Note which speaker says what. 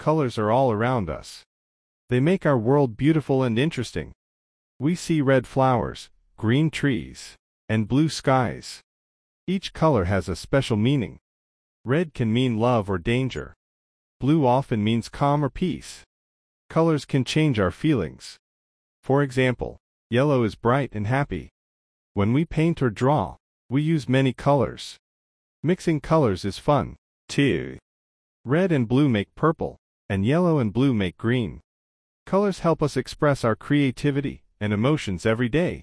Speaker 1: colors are all around us. They make our world beautiful and interesting. We see red flowers, green trees, and blue skies. Each color has a special meaning. Red can mean love or danger. Blue often means calm or peace. Colors can change our feelings. For example, yellow is bright and happy. When we paint or draw, we use many colors. Mixing colors is fun, too. Red and blue make purple, and yellow and blue make green. Colors help us express our creativity and emotions every day.